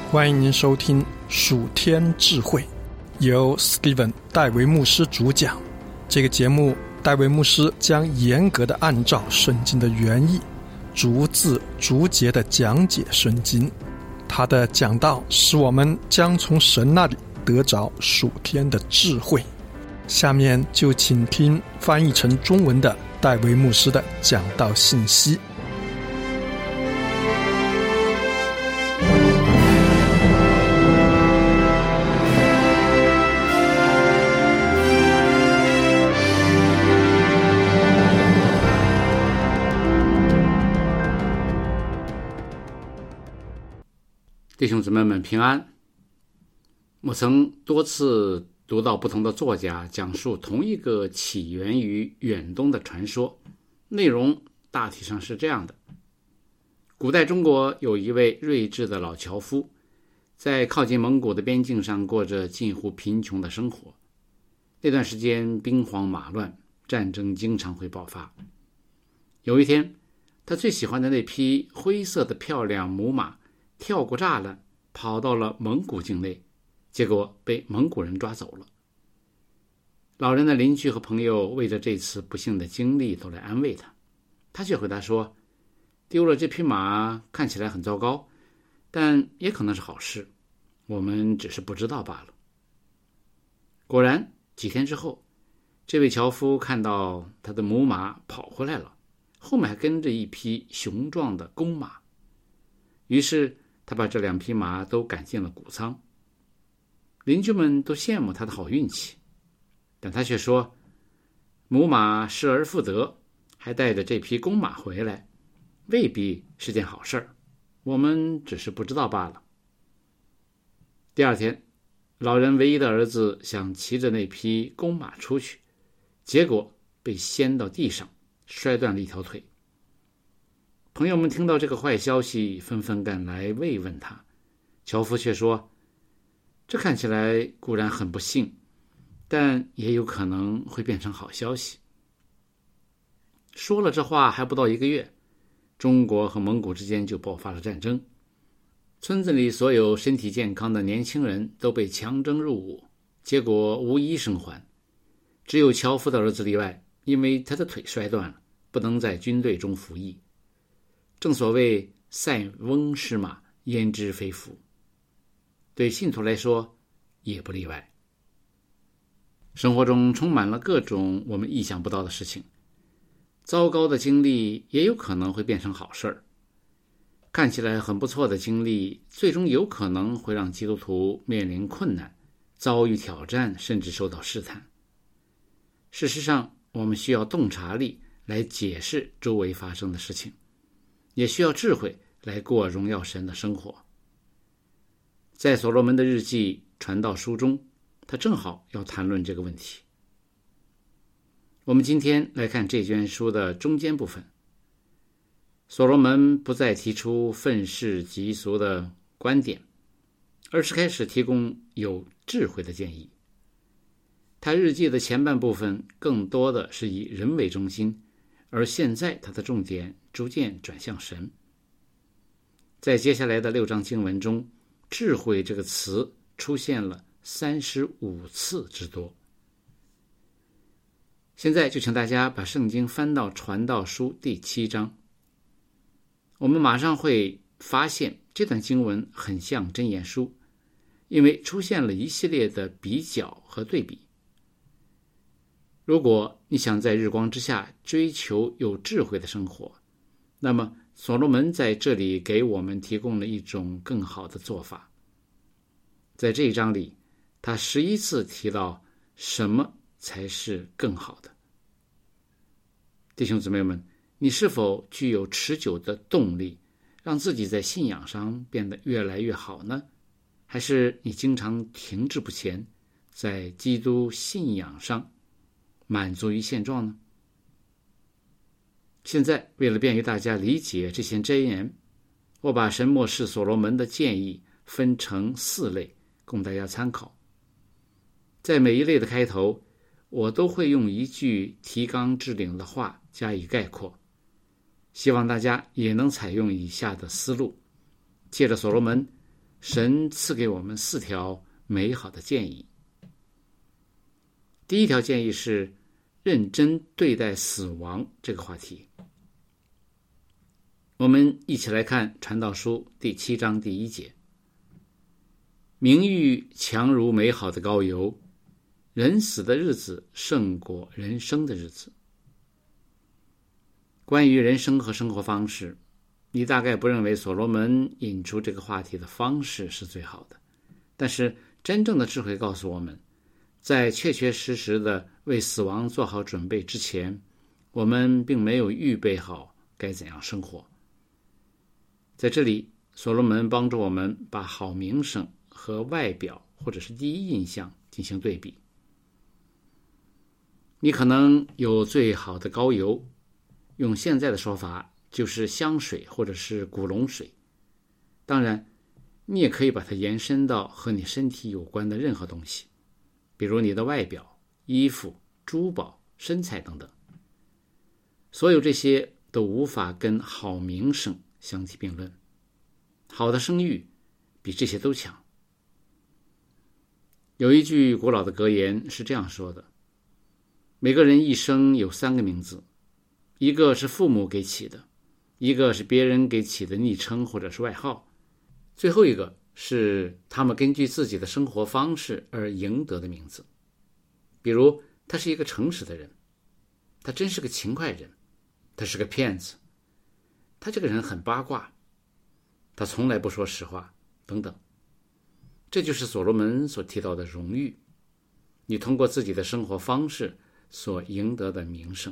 欢迎您收听属天智慧，由 Steven 戴维牧师主讲。这个节目，戴维牧师将严格的按照圣经的原意，逐字逐节的讲解圣经。他的讲道使我们将从神那里得着属天的智慧。下面就请听翻译成中文的戴维牧师的讲道信息。 弟兄姊妹们平安。我曾多次读到不同的作家讲述同一个起源于远东的传说，内容大体上是这样的：古代中国有一位睿智的老樵夫，在靠近蒙古的边境上过着近乎贫穷的生活。那段时间兵荒马乱，战争经常会爆发。有一天，他最喜欢的那匹灰色的漂亮母马跳过栅栏，跑到了蒙古境内，结果被蒙古人抓走了。老人的邻居和朋友为着这次不幸的经历都来安慰他，他却回答说，丢了这匹马看起来很糟糕，但也可能是好事，我们只是不知道罢了。果然几天之后，这位樵夫看到他的母马跑回来了，后面还跟着一匹雄壮的公马，于是他把这两匹马都赶进了谷仓。邻居们都羡慕他的好运气，但他却说，母马失而复得，还带着这匹公马回来，未必是件好事儿，我们只是不知道罢了。第二天，老人唯一的儿子想骑着那匹公马出去，结果被掀到地上，摔断了一条腿。朋友们听到这个坏消息，纷纷赶来慰问他。樵夫却说，这看起来固然很不幸，但也有可能会变成好消息。说了这话还不到1个月，中国和蒙古之间就爆发了战争。村子里所有身体健康的年轻人都被强征入伍，结果无一生还。只有樵夫的儿子例外，因为他的腿摔断了，不能在军队中服役。正所谓塞翁失马，焉知非福，对信徒来说也不例外。生活中充满了各种我们意想不到的事情，糟糕的经历也有可能会变成好事儿。看起来很不错的经历，最终有可能会让基督徒面临困难，遭遇挑战，甚至受到试探。事实上，我们需要洞察力来解释周围发生的事情，也需要智慧来过荣耀神的生活。在所罗门的日记传道书中，他正好要谈论这个问题。我们今天来看这卷书的中间部分。所罗门不再提出愤世嫉俗的观点，而是开始提供有智慧的建议。他日记的前半部分更多的是以人为中心，而现在他的重点逐渐转向神。在接下来的6章经文中，智慧这个词出现了35次之多。现在就请大家把圣经翻到传道书第7章。我们马上会发现这段经文很像箴言书，因为出现了一系列的比较和对比。如果你想在日光之下追求有智慧的生活，那么所罗门在这里给我们提供了一种更好的做法。在这一章里，他11次提到什么才是更好的。弟兄姊妹们，你是否具有持久的动力，让自己在信仰上变得越来越好呢？还是你经常停滞不前，在基督信仰上满足于现状呢？现在为了便于大家理解这些箴言，我把神默示所罗门的建议分成4类，供大家参考。在每一类的开头，我都会用一句提纲挈领的话加以概括，希望大家也能采用以下的思路，借着所罗门神赐给我们4条美好的建议。第一条建议是认真对待死亡这个话题。我们一起来看传道书第7章第1节。名誉强如美好的膏油，人死的日子胜过人生的日子。关于人生和生活方式，你大概不认为所罗门引出这个话题的方式是最好的，但是真正的智慧告诉我们，在确确实实的为死亡做好准备之前，我们并没有预备好该怎样生活。在这里，所罗门帮助我们把好名声和外表或者是第一印象进行对比。你可能有最好的膏油，用现在的说法就是香水或者是古龙水。当然，你也可以把它延伸到和你身体有关的任何东西，比如你的外表、衣服、珠宝、身材等等。所有这些都无法跟好名声相提并论。好的声誉比这些都强。有一句古老的格言是这样说的：每个人一生有3个名字，一个是父母给起的，一个是别人给起的昵称或者是外号，最后一个是他们根据自己的生活方式而赢得的名字。比如，他是一个诚实的人，他真是个勤快人，他是个骗子，他这个人很八卦，他从来不说实话，等等。这就是所罗门所提到的荣誉，你通过自己的生活方式所赢得的名声。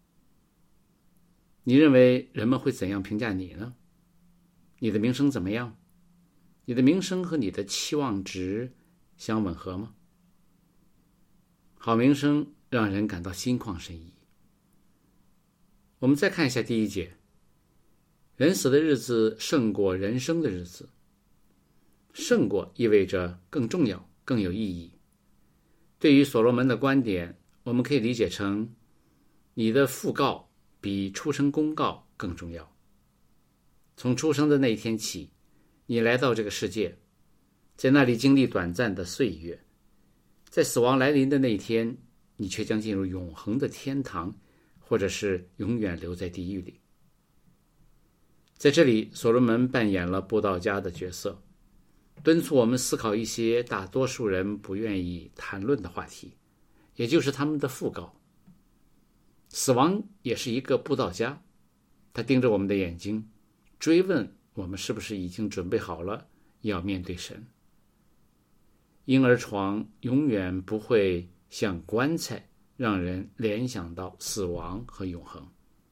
你认为人们会怎样评价你呢？你的名声怎么样？你的名声和你的期望值相吻合吗？好名声让人感到心旷神怡。我们再看一下第1节，人死的日子胜过人生的日子。胜过意味着更重要、更有意义。对于所罗门的观点，我们可以理解成，你的讣告比出生公告更重要。从出生的那一天起，你来到这个世界，在那里经历短暂的岁月，在死亡来临的那一天，你却将进入永恒的天堂，或者是永远留在地狱里。在这里，所罗门扮演了布道家的角色，敦促我们思考一些大多数人不愿意谈论的话题，也就是他们的讣告。死亡也是一个布道家，他盯着我们的眼睛，追问我们是不是已经准备好了要面对神。婴儿床永远不会像棺材让人联想到死亡和永恒。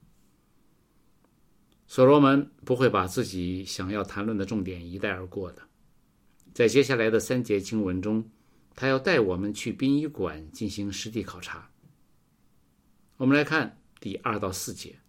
所罗门不会把自己想要谈论的重点一带而过的。在接下来的3节经文中，他要带我们去殡仪馆进行实地考察。我们来看第2到4节。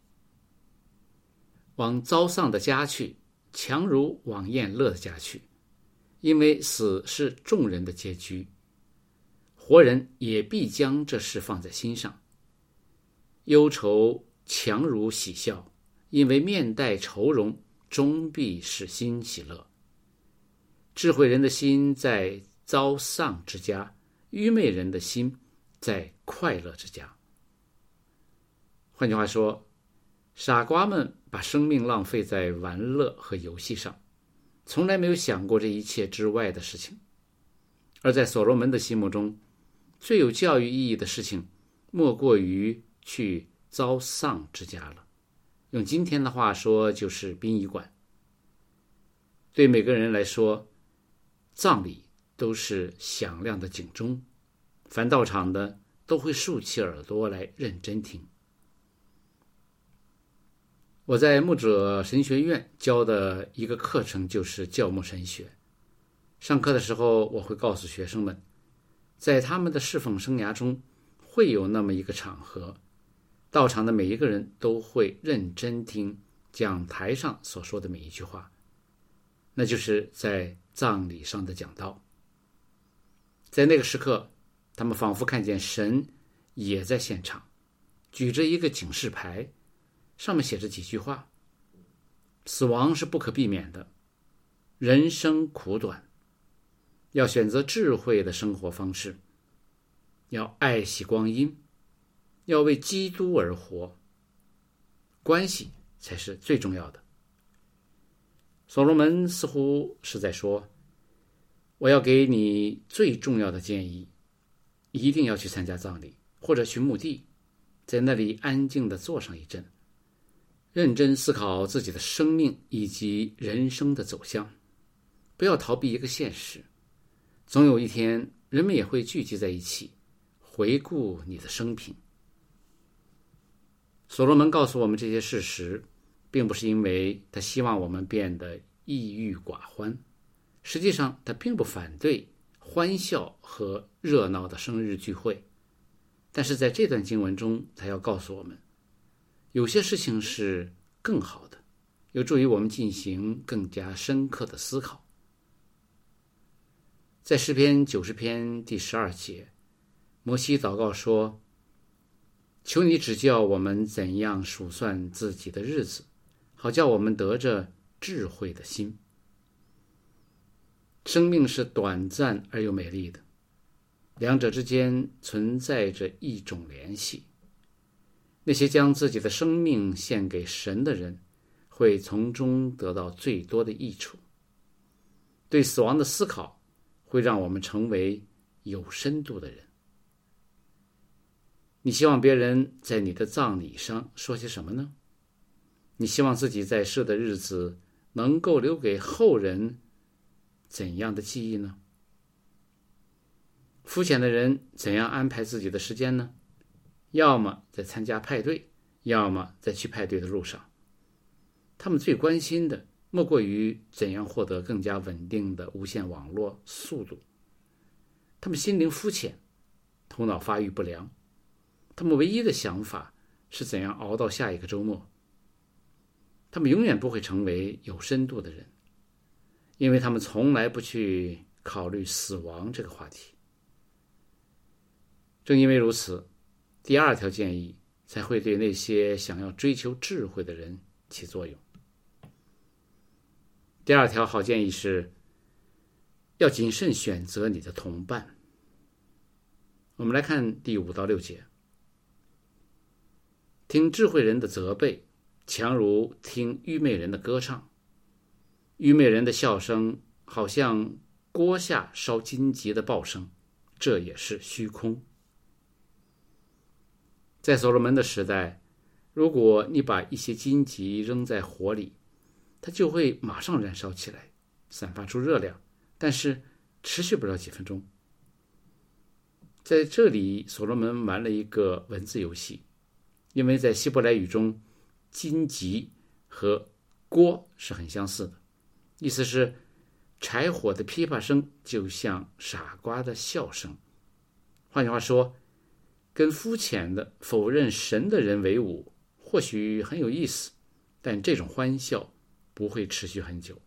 往遭丧的家去，强如往宴乐的家去，因为死是众人的结局，活人也必将这事放在心上。忧愁强如喜笑，因为面带愁容，终必使心喜乐。智慧人的心在遭丧之家，愚昧人的心在快乐之家。换句话说，傻瓜们把生命浪费在玩乐和游戏上，从来没有想过这一切之外的事情。而在所罗门的心目中，最有教育意义的事情，莫过于去遭丧之家了。用今天的话说，就是殡仪馆。对每个人来说，葬礼都是响亮的警钟，凡到场的都会竖起耳朵来认真听。我在牧者神学院教的一个课程就是教牧神学。上课的时候，我会告诉学生们，在他们的侍奉生涯中，会有那么一个场合，到场的每一个人都会认真听讲台上所说的每一句话，那就是在葬礼上的讲道。在那个时刻，他们仿佛看见神也在现场，举着一个警示牌，上面写着几句话：死亡是不可避免的， 人生苦短，要选择智慧的生活方式，要爱惜光阴，要为基督而活，关系才是最重要的。所罗门似乎是在说，我要给你最重要的建议，一定要去参加葬礼，或者去墓地，在那里安静地坐上一阵，认真思考自己的生命以及人生的走向，不要逃避一个现实，总有一天人们也会聚集在一起，回顾你的生平。所罗门告诉我们这些事实，并不是因为他希望我们变得抑郁寡欢，实际上他并不反对欢笑和热闹的生日聚会，但是在这段经文中，他要告诉我们，有些事情是更好的，有助于我们进行更加深刻的思考。在诗篇90篇第12节，摩西祷告说，求你指教我们怎样数算自己的日子，好叫我们得着智慧的心。生命是短暂而又美丽的，两者之间存在着一种联系。那些将自己的生命献给神的人，会从中得到最多的益处。对死亡的思考会让我们成为有深度的人。你希望别人在你的葬礼上说些什么呢？你希望自己在世的日子能够留给后人怎样的记忆呢？肤浅的人怎样安排自己的时间呢？要么在参加派对，要么在去派对的路上。他们最关心的莫过于怎样获得更加稳定的无线网络速度。他们心灵肤浅，头脑发育不良，他们唯一的想法是怎样熬到下一个周末。他们永远不会成为有深度的人，因为他们从来不去考虑死亡这个话题。正因为如此，第二条建议才会对那些想要追求智慧的人起作用。第二条好建议是，要谨慎选择你的同伴。我们来看第5到6节。听智慧人的责备，强如听愚昧人的歌唱。愚昧人的笑声好像锅下烧荆棘的爆声，这也是虚空。在所罗门的时代，如果你把一些荆棘扔在火里，它就会马上燃烧起来，散发出热量，但是持续不了几分钟。在这里，所罗门玩了一个文字游戏，因为在希伯来语中，荆棘和锅是很相似的，意思是柴火的噼啪声就像傻瓜的笑声。换句话说，跟肤浅的否认神的人为伍，或许很有意思，但这种欢笑不会持续很久。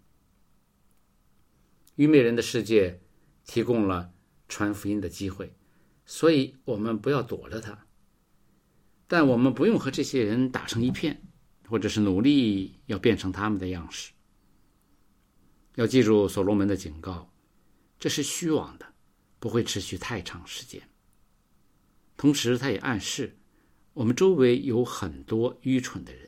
愚昧人的世界提供了传福音的机会，所以我们不要躲着它。但我们不用和这些人打成一片，或者是努力要变成他们的样式。要记住所罗门的警告，这是虚妄的，不会持续太长时间。同时他也暗示我们周围有很多愚蠢的人。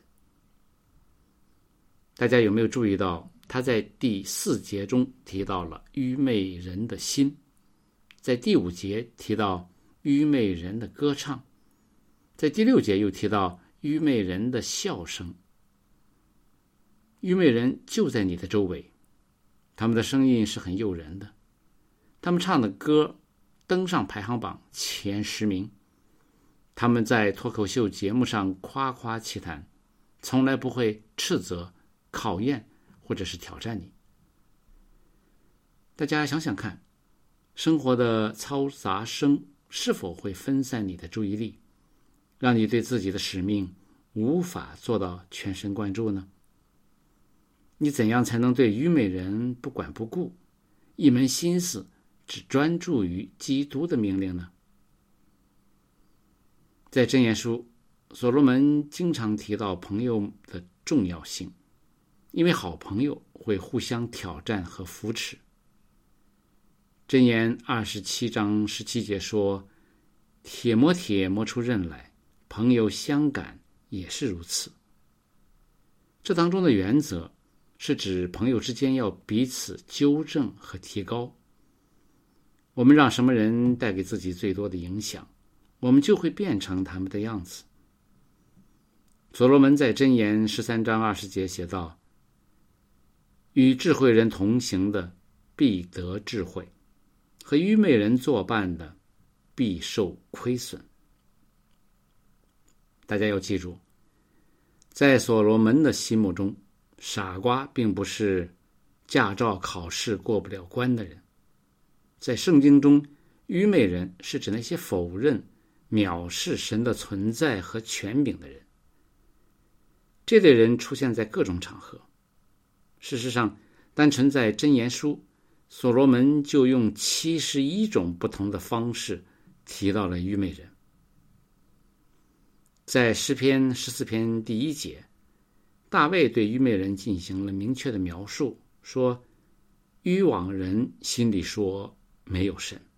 大家有没有注意到，他在第4节中提到了愚昧人的心，在第5节提到愚昧人的歌唱，在第6节又提到愚昧人的笑声。愚昧人就在你的周围，他们的声音是很诱人的，他们唱的歌登上排行榜前10名，他们在脱口秀节目上夸夸其谈，从来不会斥责、考验或者是挑战你。大家想想看，生活的嘈杂声是否会分散你的注意力，让你对自己的使命无法做到全神贯注呢？你怎样才能对愚昧人不管不顾，一门心思只专注于基督的命令呢？在箴言书，所罗门经常提到朋友的重要性， 因为好朋友会互相挑战和扶持。箴言27章17节说，铁磨铁磨出刃来，朋友相感也是如此。这当中的原则是指朋友之间要彼此纠正和提高。我们让什么人带给自己最多的影响，我们就会变成他们的样子。所罗门在箴言13章20节写道，与智慧人同行的必得智慧，和愚昧人作伴的必受亏损。大家要记住，在所罗门的心目中，傻瓜并不是驾照考试过不了关的人。在圣经中，愚昧人是指那些否认、藐视神的存在和权柄的人。这类人出现在各种场合。事实上，单纯在箴言书，所罗门就用71种不同的方式提到了愚昧人。在诗篇14篇第1节，大卫对愚昧人进行了明确的描述，说愚妄人心里说没有神。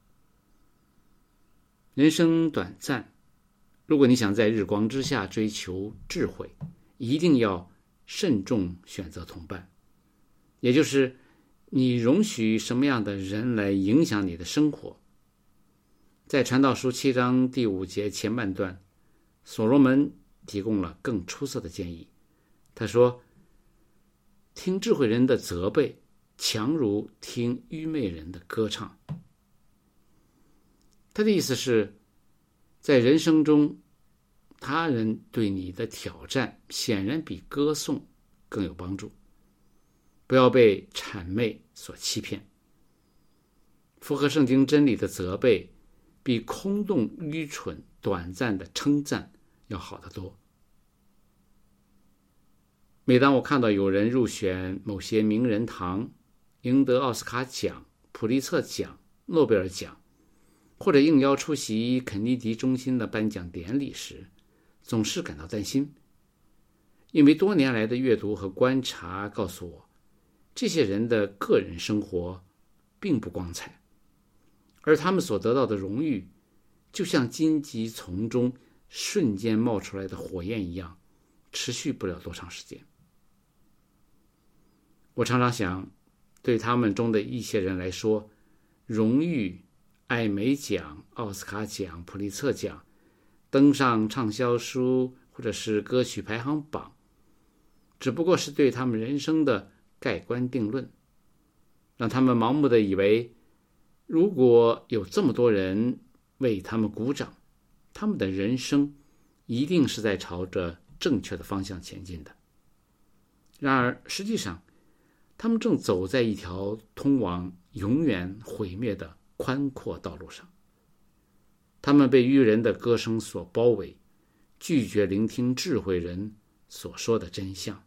人生短暂，如果你想在日光之下追求智慧，一定要慎重选择同伴，也就是你容许什么样的人来影响你的生活。在传道书7章第5节前半段，所罗门提供了更出色的建议。他说，听智慧人的责备，强如听愚昧人的歌唱。他的意思是，在人生中，他人对你的挑战显然比歌颂更有帮助。不要被谄媚所欺骗。符合圣经真理的责备，比空洞、愚蠢、短暂的称赞要好得多。每当我看到有人入选某些名人堂，赢得奥斯卡奖、普利策奖、诺贝尔奖，或者应邀出席肯尼迪中心的颁奖典礼时，总是感到担心。因为多年来的阅读和观察告诉我，这些人的个人生活并不光彩，而他们所得到的荣誉，就像荆棘丛中瞬间冒出来的火焰一样，持续不了多长时间。我常常想，对他们中的一些人来说，荣誉、艾美奖、奥斯卡奖、普利策奖，登上畅销书或者是歌曲排行榜，只不过是对他们人生的盖棺定论，让他们盲目的以为，如果有这么多人为他们鼓掌，他们的人生一定是在朝着正确的方向前进的。然而实际上，他们正走在一条通往永远毁灭的宽阔道路上。他们被愚人的歌声所包围，拒绝聆听智慧人所说的真相。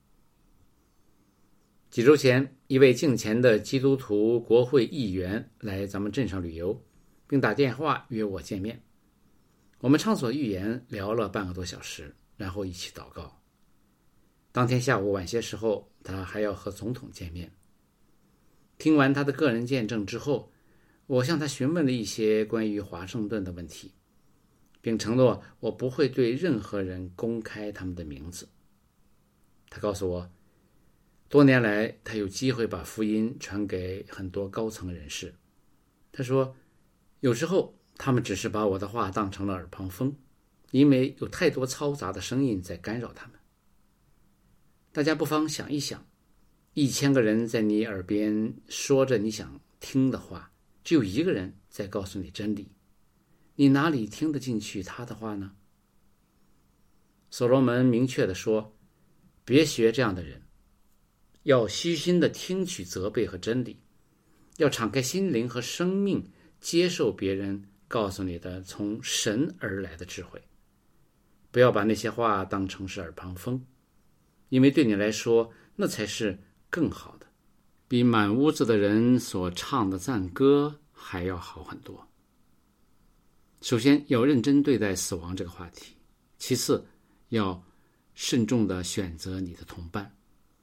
几周前，一位敬虔的基督徒国会议员来咱们镇上旅游，并打电话约我见面。我们畅所欲言，聊了半个多小时，然后一起祷告。当天下午晚些时候，他还要和总统见面。听完他的个人见证之后，我向他询问了一些关于华盛顿的问题，并承诺我不会对任何人公开他们的名字。他告诉我，多年来他有机会把福音传给很多高层人士。他说，有时候他们只是把我的话当成了耳旁风，因为有太多嘈杂的声音在干扰他们。大家不妨想一想，1000个人在你耳边说着你想听的话，只有1个人在告诉你真理，你哪里听得进去他的话呢？所罗门明确地说，别学这样的人，要虚心地听取责备和真理，要敞开心灵和生命，接受别人告诉你的从神而来的智慧。不要把那些话当成是耳旁风，因为对你来说，那才是更好的，比满屋子的人所唱的赞歌还要好很多。首先要认真对待死亡这个话题，其次要慎重地选择你的同伴，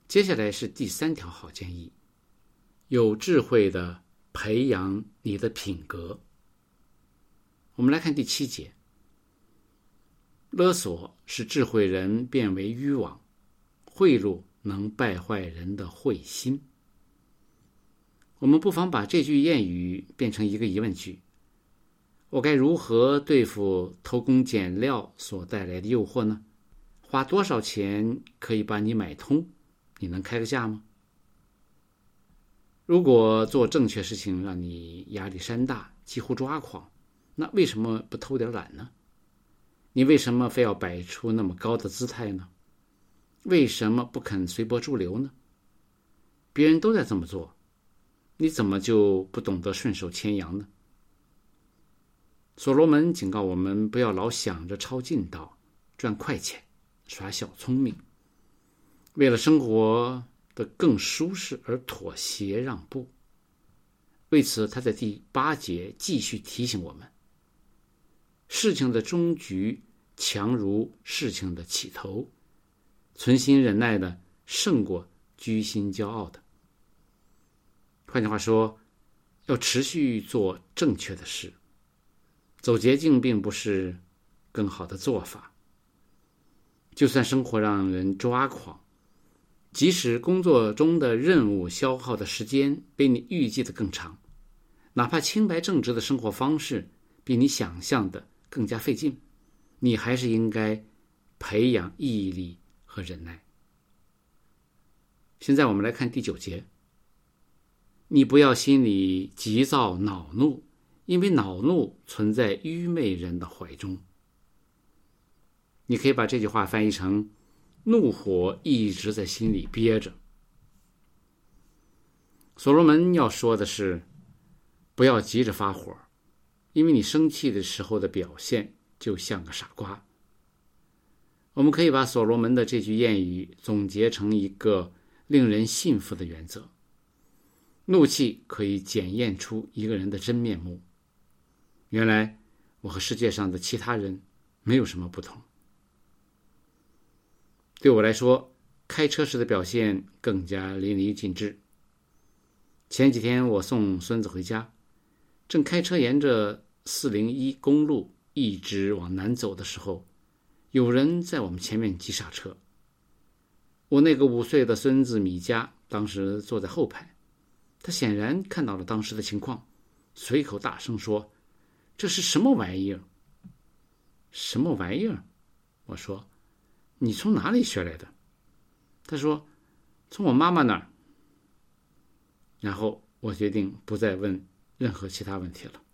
接下来是第3条好建议，有智慧的培养你的品格。我们来看第7节，勒索使智慧人变为愚妄，贿赂能败坏人的慧心。我们不妨把这句谚语变成一个疑问句，我该如何对付偷工减料所带来的诱惑呢？花多少钱可以把你买通？你能开个价吗？如果做正确事情让你压力山大，几乎抓狂，那为什么不偷点懒呢？你为什么非要摆出那么高的姿态呢？为什么不肯随波逐流呢？别人都在这么做，你怎么就不懂得顺手牵羊呢？所罗门警告我们，不要老想着抄近道，赚快钱，耍小聪明，为了生活的更舒适而妥协让步。为此，他在第8节继续提醒我们，事情的终局强如事情的起头，存心忍耐的胜过居心骄傲的。换句话说，要持续做正确的事，走捷径并不是更好的做法。就算生活让人抓狂，即使工作中的任务消耗的时间比你预计的更长，哪怕清白正直的生活方式比你想象的更加费劲，你还是应该培养毅力和忍耐。现在我们来看第9节，你不要心里急躁恼怒，因为恼怒存在愚昧人的怀中。你可以把这句话翻译成，怒火一直在心里憋着。所罗门要说的是，不要急着发火，因为你生气的时候的表现就像个傻瓜。我们可以把所罗门的这句谚语总结成一个令人信服的原则，怒气可以检验出一个人的真面目。原来我和世界上的其他人没有什么不同。对我来说，开车时的表现更加淋漓尽致。前几天我送孙子回家，正开车沿着401公路一直往南走的时候，有人在我们前面急刹车。我那个5岁的孙子米迦当时坐在后排，他显然看到了当时的情况，随口大声说，这是什么玩意儿？什么玩意儿？我说，你从哪里学来的？他说，从我妈妈那儿。然后我决定不再问任何其他问题了。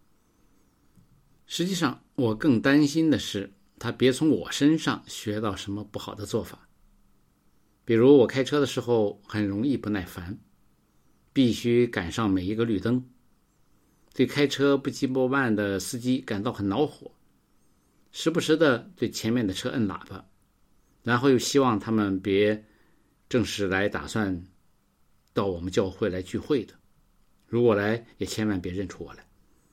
实际上，我更担心的是他别从我身上学到什么不好的做法。比如我开车的时候很容易不耐烦，必须赶上每一个绿灯，对开车不急不慢的司机感到很恼火，时不时的对前面的车摁喇叭，然后又希望他们别正是来打算到我们教会来聚会的，如果来也千万别认出我来。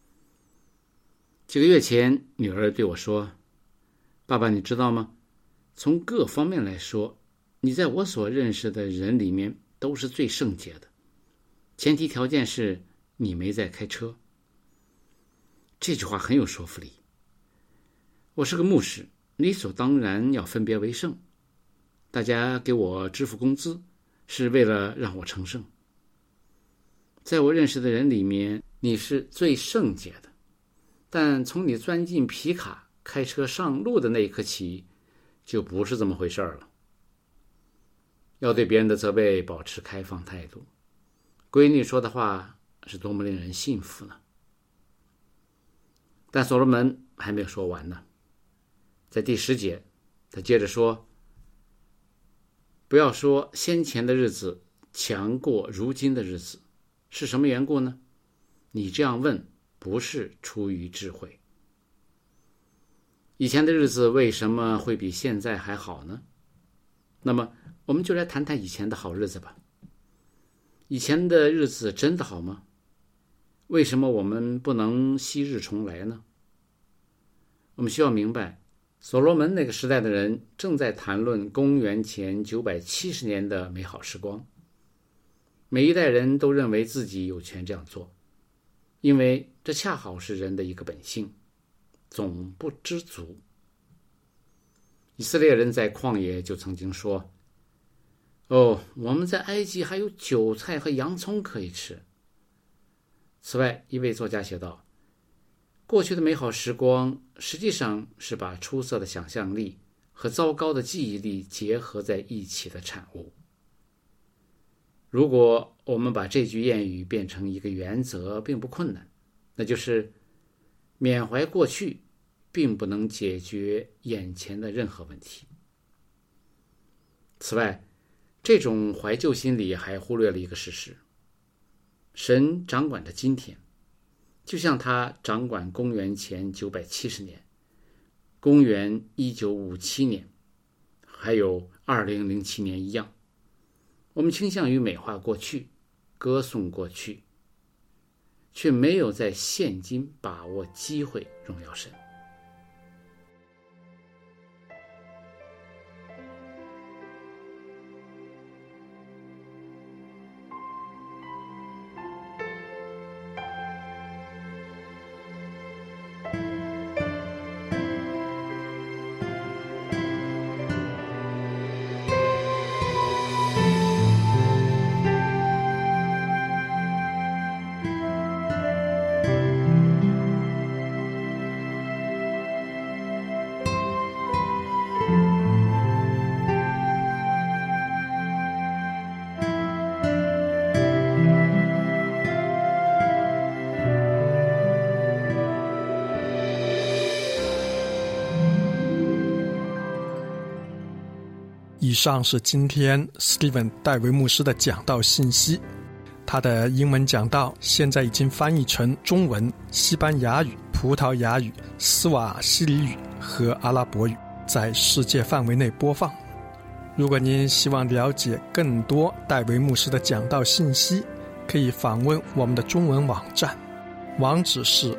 几个月前，女儿对我说，爸爸，你知道吗？从各方面来说，你在我所认识的人里面都是最圣洁的，前提条件是你没在开车。这句话很有说服力。我是个牧师，理所当然要分别为圣，大家给我支付工资是为了让我成圣。在我认识的人里面，你是最圣洁的，但从你钻进皮卡开车上路的那一刻起，就不是这么回事了。要对别人的责备保持开放态度。闺女说的话是多么令人信服呢？但所罗门还没有说完呢。在第10节，他接着说，不要说先前的日子强过如今的日子，是什么缘故呢？你这样问不是出于智慧。以前的日子为什么会比现在还好呢？那么我们就来谈谈以前的好日子吧。以前的日子真的好吗？为什么我们不能昔日重来呢？我们需要明白， 所罗门那个时代的人正在谈论公元前970年的美好时光，每一代人都认为自己有权这样做，因为这恰好是人的一个本性，总不知足。以色列人在旷野就曾经说，我们在埃及还有韭菜和洋葱可以吃。此外，一位作家写道，过去的美好时光实际上是把出色的想象力和糟糕的记忆力结合在一起的产物。如果我们把这句谚语变成一个原则，并不困难，那就是缅怀过去并不能解决眼前的任何问题。此外，这种怀旧心理还忽略了一个事实，神掌管着今天，就像他掌管公元前970年、公元1957年，还有2007年一样。我们倾向于美化过去，歌颂过去，却没有在现今把握机会荣耀神。 以上是今天 Steven 戴维牧师的讲道信息。他的英文讲道现在已经翻译成中文、西班牙语、葡萄牙语、斯瓦希里语和阿拉伯语，在世界范围内播放。如果您希望了解更多戴维牧师的讲道信息，可以访问我们的中文网站，网址是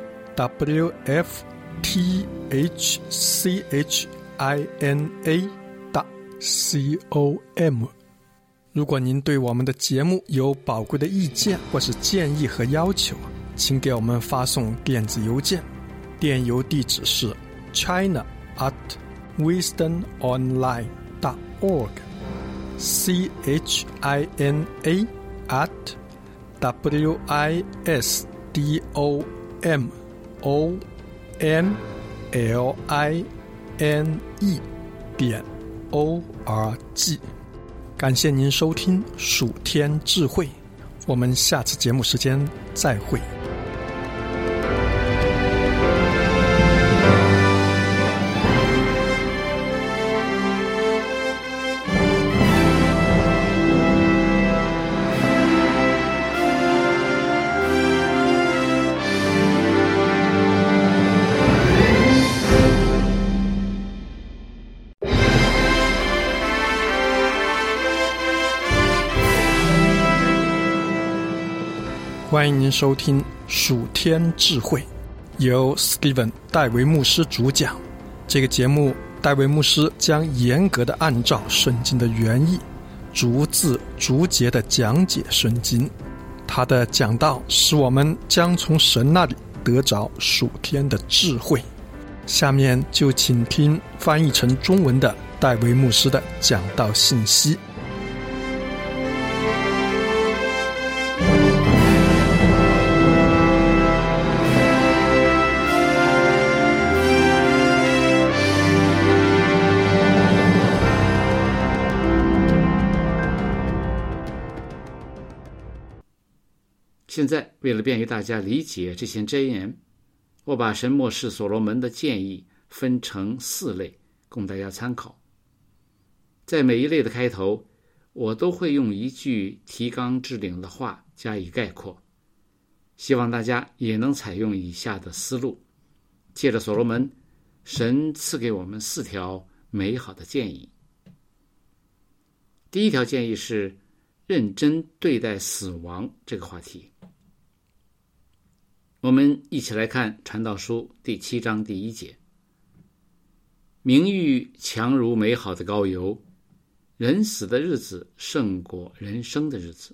wfthchina.com。 如果您对我们的节目有宝贵的意见或是建议和要求，请给我们发送电子邮件，电邮地址是 china@wisdomonline.org china@wisdomonline.org。 感谢您收听属天智慧，我们下次节目时间再会。欢迎您收听属天智慧，由 Steven 戴维牧师主讲。这个节目，戴维牧师将严格的按照圣经的原意，逐字逐节的讲解圣经。他的讲道使我们将从神那里得着属天的智慧。下面就请听翻译成中文的戴维牧师的讲道信息。 现在为了便于大家理解这些箴言，我把神默示所罗门的建议分成4类供大家参考。在每一类的开头，我都会用一句提纲挈领的话加以概括，希望大家也能采用以下的思路，借着所罗门，神赐给我们4条美好的建议。第一条建议是认真对待死亡这个话题。我们一起来看传道书第7章第1节。 名誉强如美好的膏油，人死的日子胜过人生的日子。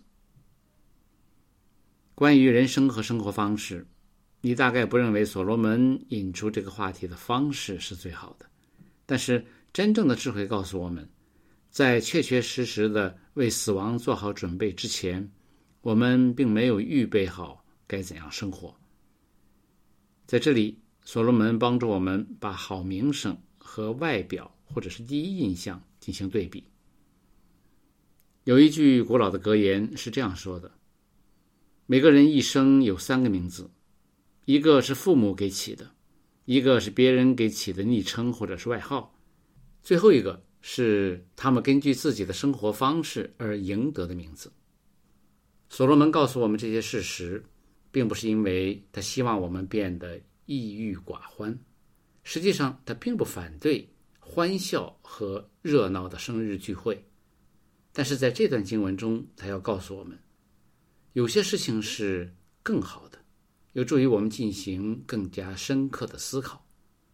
关于人生和生活方式，你大概不认为所罗门引出这个话题的方式是最好的，但是真正的智慧告诉我们，在确确实实的为死亡做好准备之前，我们并没有预备好该怎样生活。在这里，所罗门帮助我们把好名声和外表或者是第一印象进行对比。有一句古老的格言是这样说的：每个人一生有3个名字，一个是父母给起的，一个是别人给起的昵称或者是外号，最后一个是他们根据自己的生活方式而赢得的名字。所罗门告诉我们这些事实，并不是因为他希望我们变得抑郁寡欢，实际上他并不反对欢笑和热闹的生日聚会，但是在这段经文中，他要告诉我们，有些事情是更好的，有助于我们进行更加深刻的思考。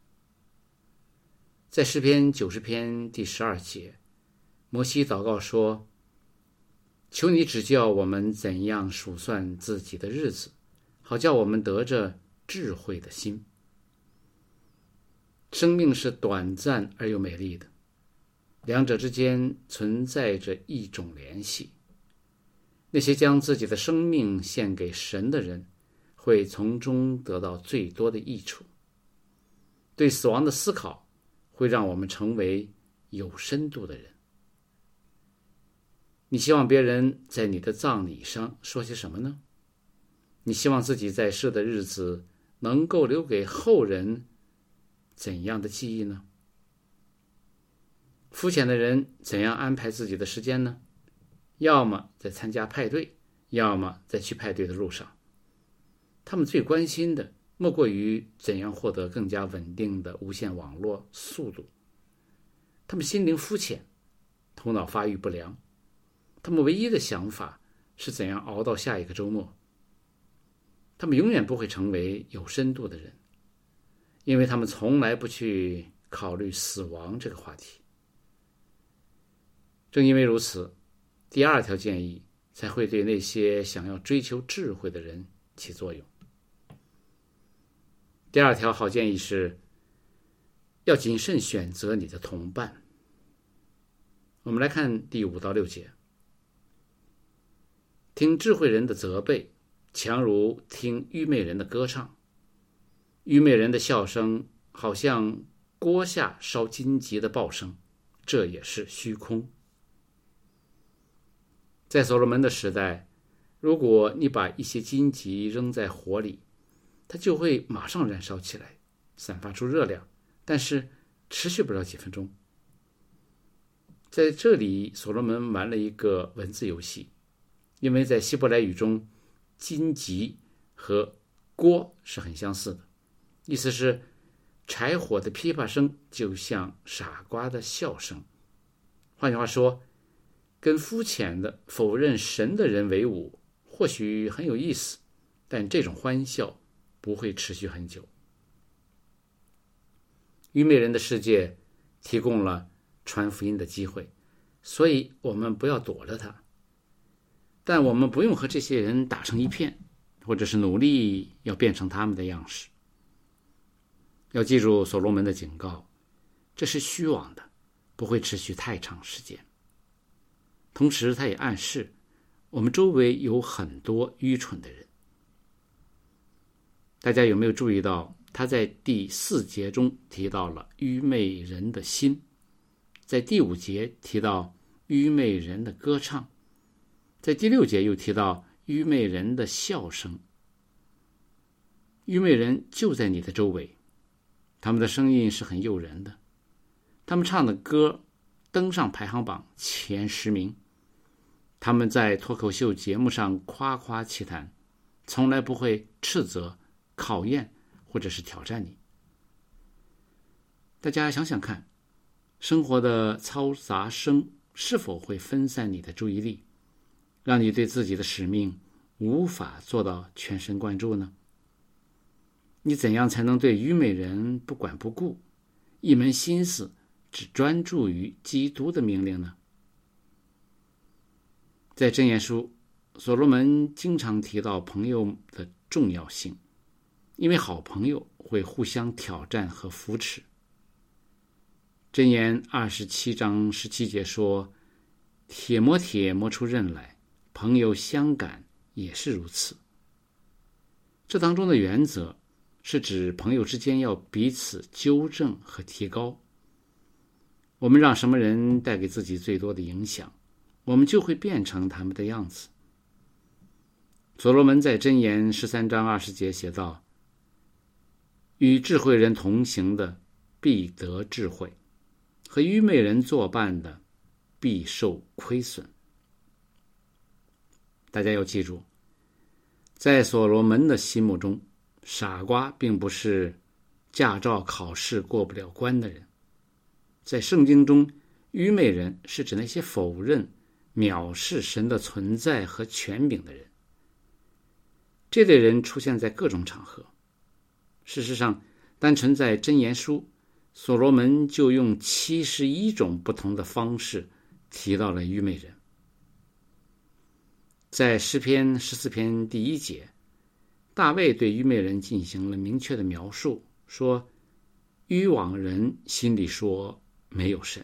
在诗篇90篇第12节，摩西祷告说：求你指教我们怎样数算自己的日子，好叫我们得着智慧的心。生命是短暂而又美丽的，两者之间存在着一种联系。那些将自己的生命献给神的人，会从中得到最多的益处。对死亡的思考会让我们成为有深度的人。你希望别人在你的葬礼上说些什么呢？你希望自己在世的日子能够留给后人怎样的记忆呢？肤浅的人怎样安排自己的时间呢？要么在参加派对，要么在去派对的路上。他们最关心的莫过于怎样获得更加稳定的无线网络速度。他们心灵肤浅，头脑发育不良，他们唯一的想法是怎样熬到下一个周末。他们永远不会成为有深度的人，因为他们从来不去考虑死亡这个话题。正因为如此，第2条建议才会对那些想要追求智慧的人起作用。第2条好建议是要谨慎选择你的同伴。我们来看第5到6节。听智慧人的责备，强如听愚昧人的歌唱。愚昧人的笑声好像锅下烧荆棘的爆声，这也是虚空。在所罗门的时代，如果你把一些荆棘扔在火里，它就会马上燃烧起来，散发出热量，但是持续不了几分钟。在这里，所罗门玩了一个文字游戏，因为在希伯来语中，荆棘和锅是很相似的，意思是柴火的噼啪声就像傻瓜的笑声。换句话说，跟肤浅的否认神的人为伍，或许很有意思，但这种欢笑不会持续很久。愚昧人的世界提供了传福音的机会，所以我们不要躲着它。但我们不用和这些人打成一片，或者是努力要变成他们的样式。要记住所罗门的警告，这是虚妄的，不会持续太长时间。同时他也暗示我们周围有很多愚蠢的人。大家有没有注意到他在第4节中提到了愚昧人的心，在第5节提到愚昧人的歌唱，在第6节又提到愚昧人的笑声。愚昧人就在你的周围，他们的声音是很诱人的，他们唱的歌登上排行榜前10名，他们在脱口秀节目上夸夸其谈，从来不会斥责、考验或者是挑战你。大家想想看，生活的嘈杂声是否会分散你的注意力，让你对自己的使命无法做到全神贯注呢？你怎样才能对愚昧人不管不顾， 一门心思只专注于基督的命令呢？在箴言书，所罗门经常提到朋友的重要性，因为好朋友会互相挑战和扶持。箴言27章17节说，铁磨铁磨出刃来，朋友相感也是如此。这当中的原则是指朋友之间要彼此纠正和提高。我们让什么人带给自己最多的影响，我们就会变成他们的样子。所罗门在箴言13章20节写道，与智慧人同行的必得智慧，和愚昧人作伴的必受亏损。大家要记住，在所罗门的心目中，傻瓜并不是驾照考试过不了关的人。在圣经中，愚昧人是指那些否认、藐视神的存在和权柄的人。这类人出现在各种场合。事实上，单纯在箴言书，所罗门就用71种不同的方式提到了愚昧人。在诗篇14篇第1节，大卫对愚昧人进行了明确的描述，说愚妄人心里说没有神。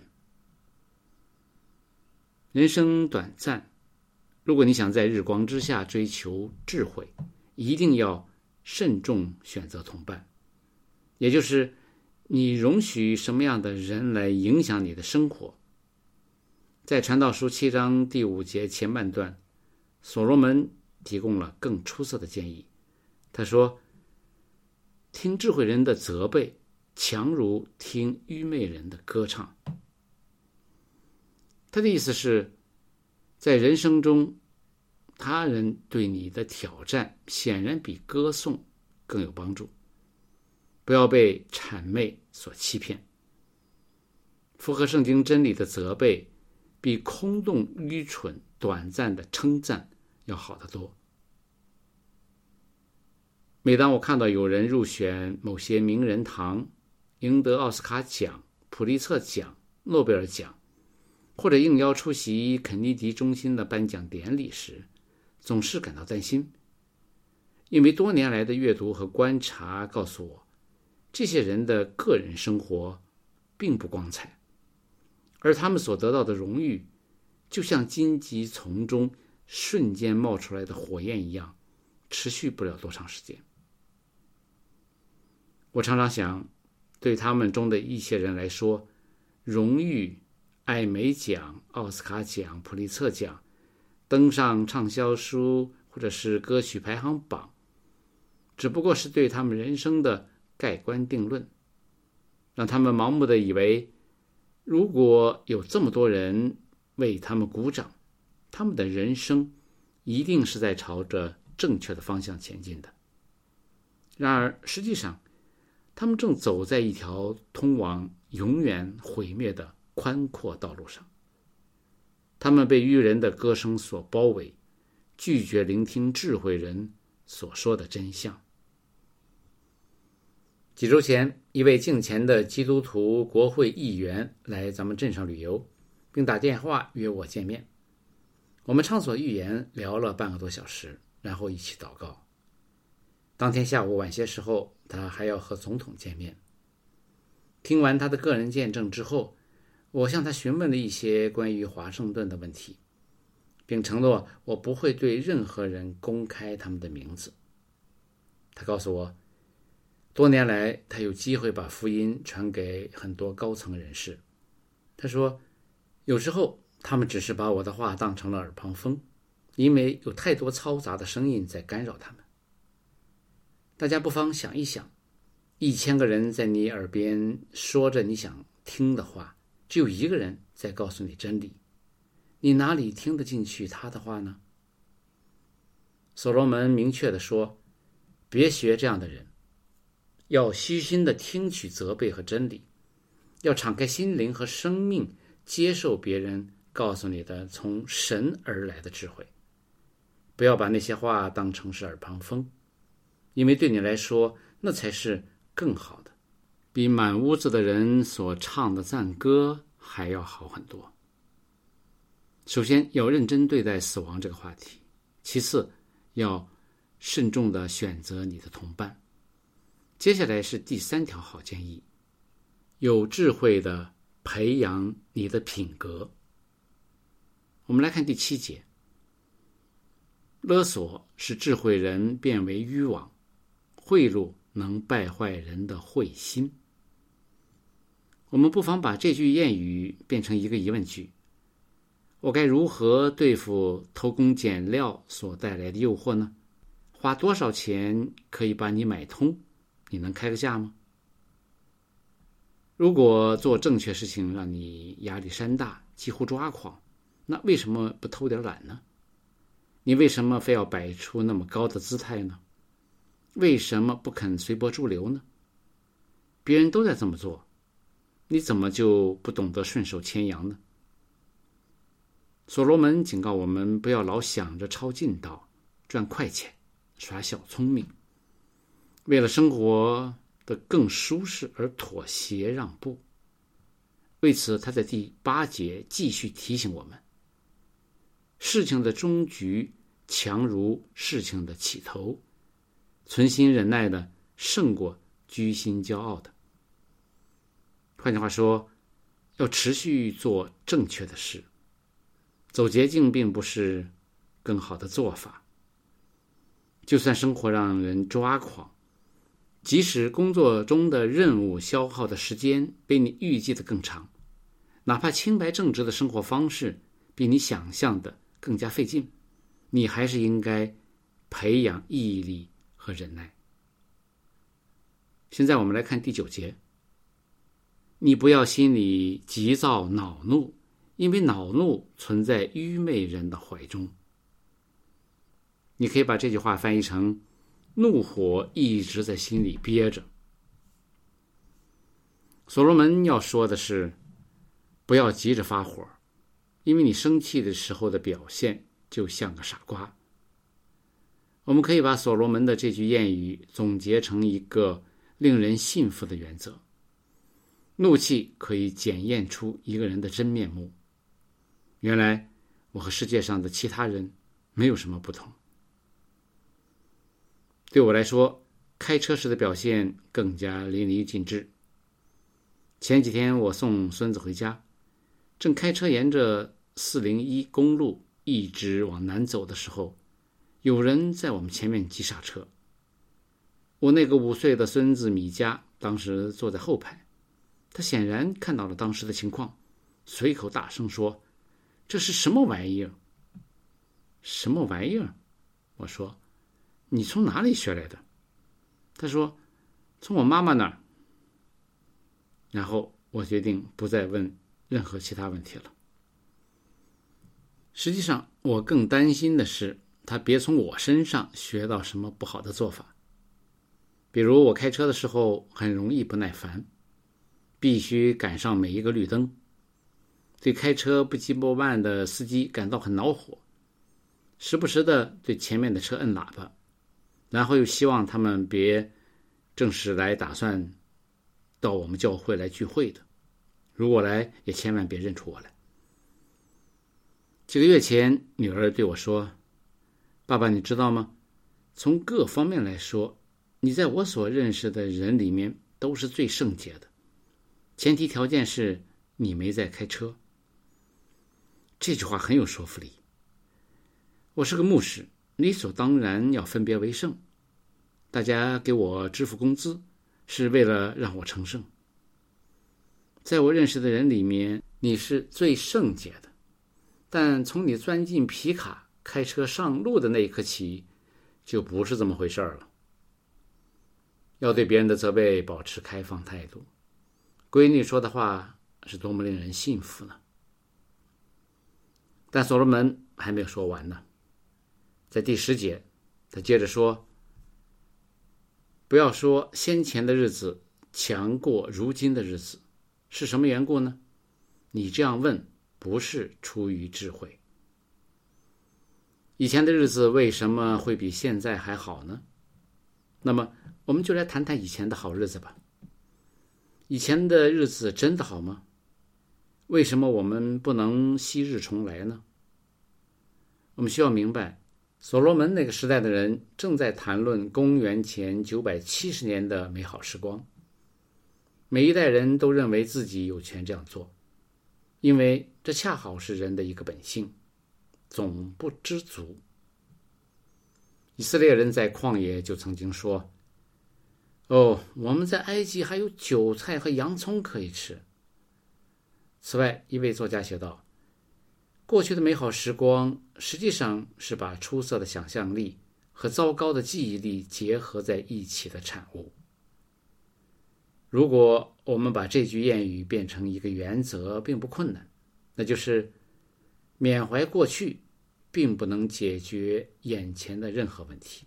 人生短暂，如果你想在日光之下追求智慧，一定要慎重选择同伴，也就是你容许什么样的人来影响你的生活。在传道书7章第5节前半段，所罗门提供了更出色的建议。他说，听智慧人的责备，强如听愚昧人的歌唱。他的意思是，在人生中，他人对你的挑战显然比歌颂更有帮助。不要被谄媚所欺骗。符合圣经真理的责备，比空洞、愚蠢、短暂的称赞要好得多。每当我看到有人入选某些名人堂，赢得奥斯卡奖、普利策奖、诺贝尔奖，或者应邀出席肯尼迪中心的颁奖典礼时，总是感到担心。因为多年来的阅读和观察告诉我，这些人的个人生活并不光彩，而他们所得到的荣誉，就像荆棘丛中瞬间冒出来的火焰一样，持续不了多长时间。我常常想，对他们中的一些人来说，荣誉、艾美奖、奥斯卡奖、普利策奖，登上畅销书或者是歌曲排行榜，只不过是对他们人生的盖棺定论，让他们盲目的以为，如果有这么多人为他们鼓掌，他们的人生一定是在朝着正确的方向前进的。然而实际上，他们正走在一条通往永远毁灭的宽阔道路上。他们被愚人的歌声所包围，拒绝聆听智慧人所说的真相。几周前，一位敬虔的基督徒国会议员来咱们镇上旅游，并打电话约我见面。我们畅所欲言，聊了半个多小时，然后一起祷告。当天下午晚些时候，他还要和总统见面。听完他的个人见证之后，我向他询问了一些关于华盛顿的问题，并承诺我不会对任何人公开他们的名字。他告诉我，多年来他有机会把福音传给很多高层人士。他说，有时候他们只是把我的话当成了耳旁风，因为有太多嘈杂的声音在干扰他们。大家不妨想一想，1000个人在你耳边说着你想听的话，只有1个人在告诉你真理，你哪里听得进去他的话呢？所罗门明确地说，别学这样的人，要虚心地听取责备和真理，要敞开心灵和生命，接受别人告诉你的从神而来的智慧。不要把那些话当成是耳旁风，因为对你来说那才是更好的， 比满屋子的人所唱的赞歌还要好很多。首先要认真对待死亡这个话题，其次要慎重地选择你的同伴。接下来是第3条好建议，有智慧地培养你的品格。我们来看第7节，勒索使智慧人变为愚妄，贿赂能败坏人的慧心。我们不妨把这句谚语变成一个疑问句，我该如何对付偷工减料所带来的诱惑呢？花多少钱可以把你买通？你能开个价吗？如果做正确事情让你压力山大，几乎抓狂，那为什么不偷点懒呢？你为什么非要摆出那么高的姿态呢？为什么不肯随波逐流呢？别人都在这么做，你怎么就不懂得顺手牵羊呢？所罗门警告我们，不要老想着抄近道、赚快钱、耍小聪明，为了生活的更舒适而妥协让步。为此，他在第8节继续提醒我们，事情的终局强如事情的起头，存心忍耐的胜过居心骄傲的。换句话说，要持续做正确的事，走捷径并不是更好的做法。就算生活让人抓狂，即使工作中的任务消耗的时间比你预计的更长，哪怕清白正直的生活方式比你想象的更加费劲，你还是应该培养毅力和忍耐。现在我们来看第9节，你不要心里急躁恼怒，因为恼怒存在愚昧人的怀中。你可以把这句话翻译成，怒火一直在心里憋着。所罗门要说的是，不要急着发火，因为你生气的时候的表现就像个傻瓜。我们可以把所罗门的这句谚语总结成一个令人信服的原则：怒气可以检验出一个人的真面目。原来我和世界上的其他人没有什么不同。对我来说，开车时的表现更加淋漓尽致。前几天我送孙子回家，正开车沿着401公路一直往南走的时候，有人在我们前面急刹车。我那个5岁的孙子米迦当时坐在后排，他显然看到了当时的情况，随口大声说：“这是什么玩意儿？”“什么玩意儿？”我说，“你从哪里学来的？”他说，“从我妈妈那儿。”然后我决定不再问任何其他问题了。实际上，我更担心的是他别从我身上学到什么不好的做法。比如我开车的时候很容易不耐烦，必须赶上每一个绿灯，对开车不急不慢的司机感到很恼火，时不时的对前面的车摁喇叭，然后又希望他们别正是来打算到我们教会来聚会的，如果来也千万别认出我来。几个月前，女儿对我说：“爸爸，你知道吗？从各方面来说，你在我所认识的人里面都是最圣洁的，前提条件是你没在开车。”这句话很有说服力。我是个牧师，理所当然要分别为圣，大家给我支付工资是为了让我成圣。在我认识的人里面，你是最圣洁的，但从你钻进皮卡开车上路的那一刻起，就不是这么回事了。要对别人的责备保持开放态度。闺女说的话是多么令人信服呢？但所罗门还没有说完呢。在第10节，他接着说：“不要说先前的日子强过如今的日子，是什么缘故呢？你这样问不是出于智慧。以前的日子为什么会比现在还好呢？那么我们就来谈谈以前的好日子吧。 以前的日子真的好吗？为什么我们不能昔日重来呢？我们需要明白，所罗门那个时代的人正在谈论公元前970年的美好时光。每一代人都认为自己有权这样做，因为这恰好是人的一个本性，总不知足。以色列人在旷野就曾经说，我们在埃及还有韭菜和洋葱可以吃。此外，一位作家写道，过去的美好时光实际上是把出色的想象力和糟糕的记忆力结合在一起的产物。如果我们把这句谚语变成一个原则，并不困难，那就是缅怀过去并不能解决眼前的任何问题。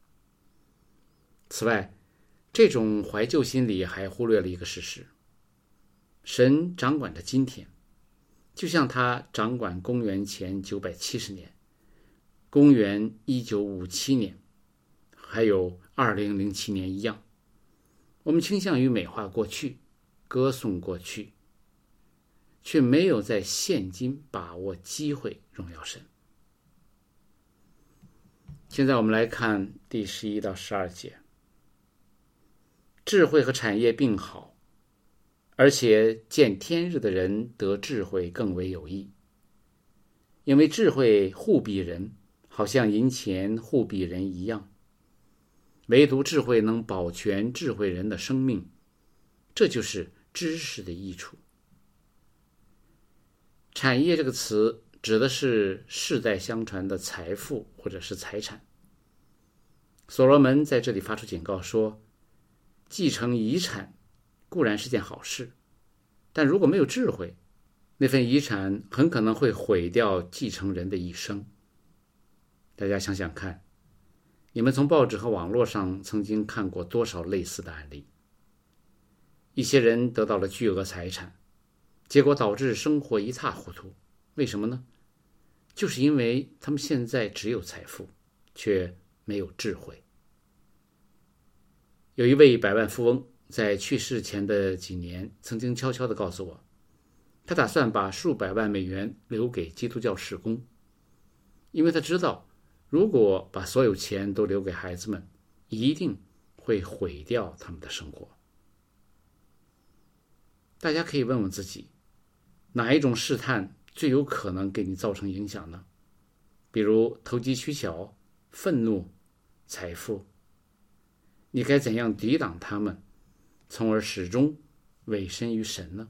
此外，这种怀旧心理还忽略了一个事实，神掌管着今天，就像他掌管公元前970年、公元1957年，还有2007年一样。我们倾向于美化过去，歌颂过去，却没有在现今把握机会荣耀神。现在我们来看第11到12节。智慧和产业并好，而且见天日的人得智慧更为有益，因为智慧护庇人，好像银钱护庇人一样。唯独智慧能保全智慧人的生命，这就是知识的益处。产业这个词指的是世代相传的财富或者是财产。所罗门在这里发出警告说，继承遗产固然是件好事，但如果没有智慧，那份遗产很可能会毁掉继承人的一生。大家想想看，你们从报纸和网络上曾经看过多少类似的案例？一些人得到了巨额财产，结果导致生活一塌糊涂。为什么呢？就是因为他们现在只有财富，却没有智慧。有一位百万富翁在去世前的几年曾经悄悄地告诉我，他打算把数百万美元留给基督教事工，因为他知道如果把所有钱都留给孩子们，一定会毁掉他们的生活。大家可以问问自己，哪一种试探最有可能给你造成影响呢？比如投机取巧、愤怒、财富，你该怎样抵挡他们，从而始终委身于神呢？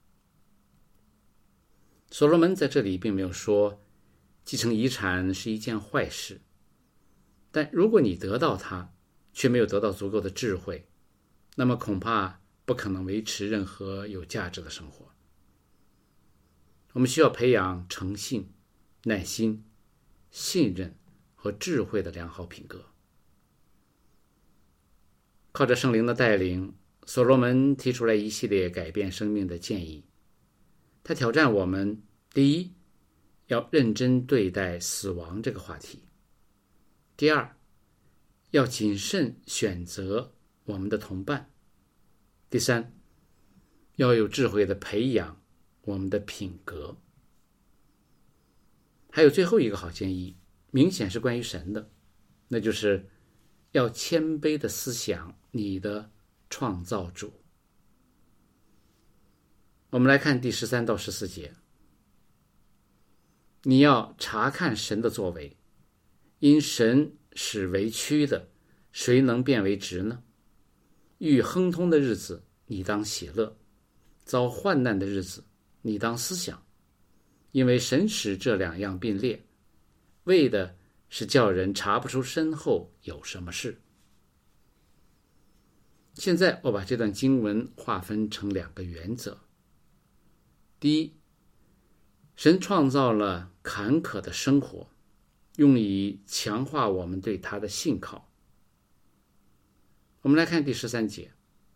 所罗门在这里并没有说继承遗产是一件坏事，但如果你得到它，却没有得到足够的智慧，那么恐怕不可能维持任何有价值的生活。我们需要培养诚信、耐心、信任和智慧的良好品格。靠着圣灵的带领，所罗门提出来一系列改变生命的建议。他挑战我们，第一，要认真对待死亡这个话题；第二，要谨慎选择我们的同伴；第三，要有智慧地培养我们的品格。还有最后一个好建议，明显是关于神的，那就是要谦卑地思想你的创造主。我们来看第13到14节。你要查看神的作为，因神使为曲的，谁能变为直呢？遇亨通的日子，你当喜乐；遭患难的日子，你当思想。因为神使这两样并列，为的是叫人查不出身后有什么事。现在我把这段经文划分成两个原则。第一，神创造了坎坷的生活，用以强化我们对他的信靠。我们来看第13节。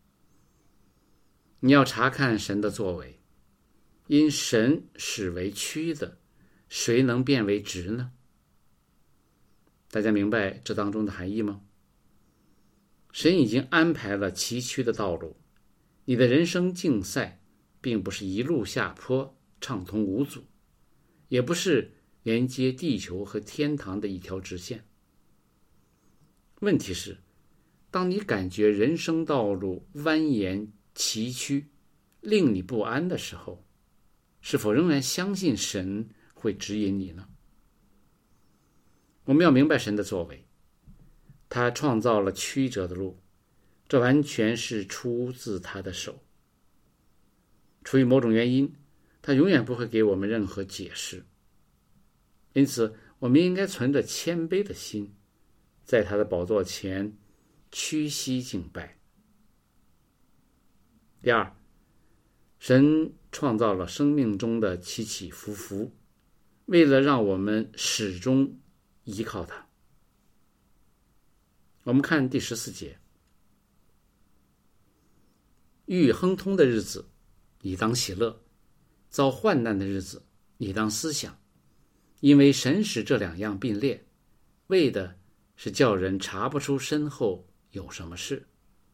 你要查看神的作为，因神使为曲的，谁能变为直呢？大家明白这当中的含义吗？神已经安排了崎岖的道路， 你的人生竞赛并不是一路下坡畅通无阻，也不是连接地球和天堂的一条直线。问题是，当你感觉人生道路蜿蜒崎岖，令你不安的时候，是否仍然相信神会指引你呢？我们要明白神的作为，他创造了曲折的路，这完全是出自他的手。出于某种原因，他永远不会给我们任何解释。因此，我们应该存着谦卑的心，在他的宝座前屈膝敬拜。第二，神创造了生命中的起起伏伏，为了让我们始终依靠他。我们看第14节，遇亨通的日子，你当喜乐；遭患难的日子，你当思想，因为神使这两样并列，为的是叫人查不出身后有什么事。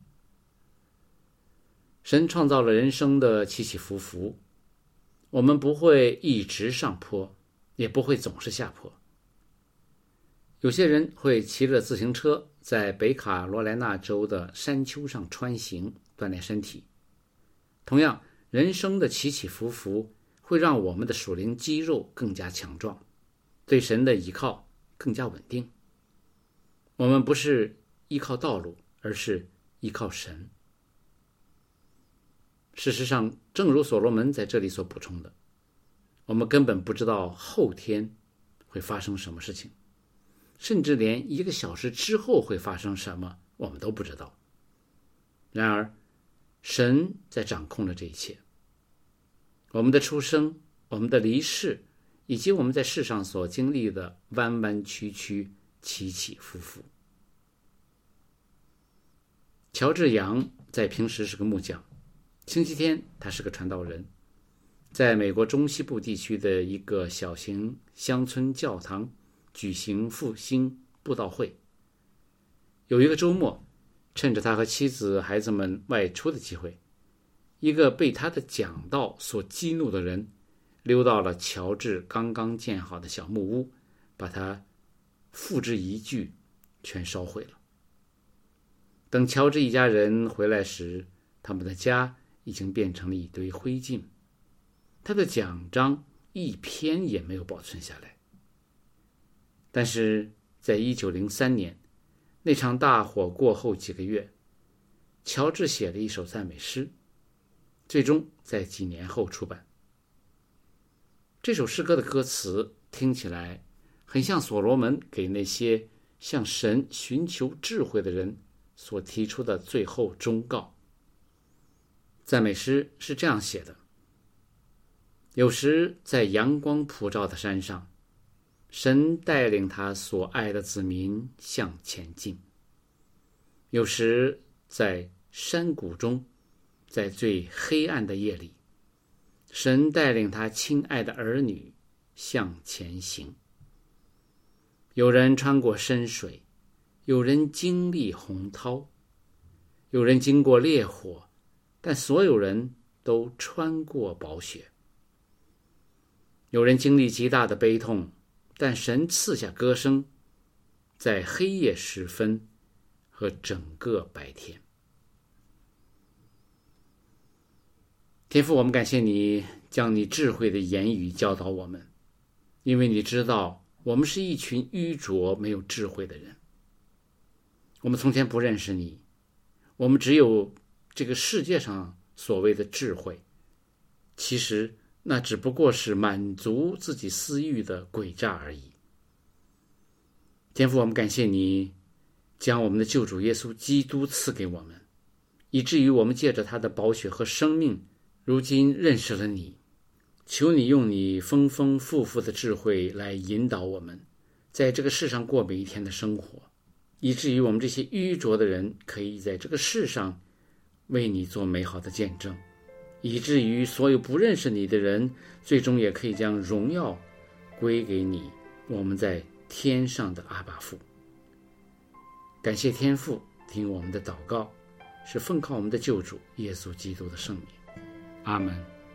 神创造了人生的起起伏伏，我们不会一直上坡，也不会总是下坡。有些人会骑着自行车在北卡罗来纳州的山丘上穿行，锻炼身体。同样，人生的起起伏伏会让我们的属灵肌肉更加强壮，对神的依靠更加稳定。我们不是依靠道路，而是依靠神。事实上，正如所罗门在这里所补充的，我们根本不知道后天会发生什么事情，甚至连1个小时之后会发生什么我们都不知道。然而神在掌控着这一切，我们的出生，我们的离世，以及我们在世上所经历的弯弯曲曲、起起伏伏。乔治杨在平时是个木匠，星期天他是个传道人，在美国中西部地区的一个小型乡村教堂举行复兴布道会。有一个周末，趁着他和妻子孩子们外出的机会，一个被他的讲道所激怒的人溜到了乔治刚刚建好的小木屋，把它付之一炬，全烧毁了。等乔治一家人回来时，他们的家已经变成了一堆灰烬，他的奖章一篇也没有保存下来。但是在1903年那场大火过后几个月，乔治写了一首赞美诗，最终在几年后出版。这首诗歌的歌词听起来很像所罗门给那些向神寻求智慧的人所提出的最后忠告。赞美诗是这样写的：有时在阳光普照的山上，神带领他所爱的子民向前进；有时在山谷中，在最黑暗的夜里，神带领他亲爱的儿女向前行。有人穿过深水，有人经历洪涛，有人经过烈火，但所有人都穿过宝雪。有人经历极大的悲痛，但神赐下歌声，在黑夜时分和整个白天。天父，我们感谢你将你智慧的言语教导我们，因为你知道我们是一群愚拙没有智慧的人。我们从前不认识你，我们只有这个世界上所谓的智慧，其实那只不过是满足自己私欲的诡诈而已。天父，我们感谢你将我们的救主耶稣基督赐给我们，以至于我们借着他的宝血和生命，如今认识了你。求你用你丰丰富富的智慧来引导我们，在这个世上过每一天的生活，以至于我们这些愚拙的人可以在这个世上为你做美好的见证，以至于所有不认识你的人最终也可以将荣耀归给你，我们在天上的阿爸父。感谢天父听我们的祷告， 是奉靠我们的救主耶稣基督的圣名。阿们。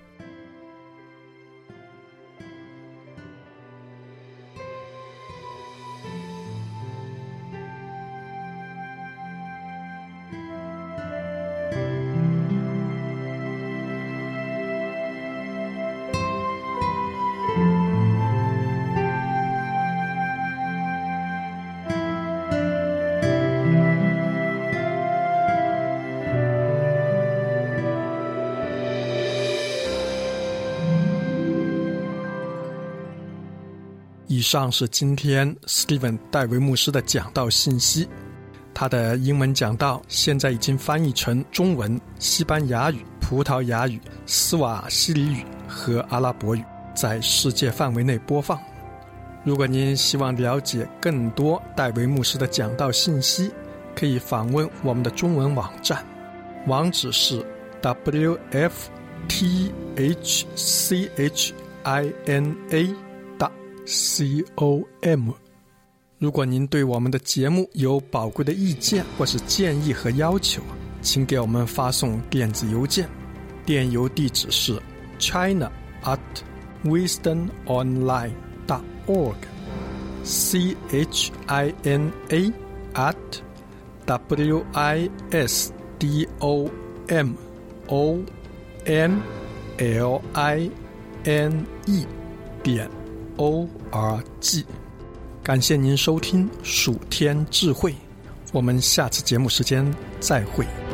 以上是今天 Steven 戴维牧师的讲道信息。他的英文讲道现在已经翻译成中文、西班牙语、葡萄牙语、斯瓦希里语和阿拉伯语，在世界范围内播放。如果您希望了解更多戴维牧师的讲道信息，可以访问我们的中文网站，网址是 wfthchina.com。 如果您对我们的节目有宝贵的意见或是建议和要求，请给我们发送电子邮件，电邮地址是 china@wisdomonline.org china@wisdomonline.org。 感谢您收听蜀天智慧，我们下次节目时间再会。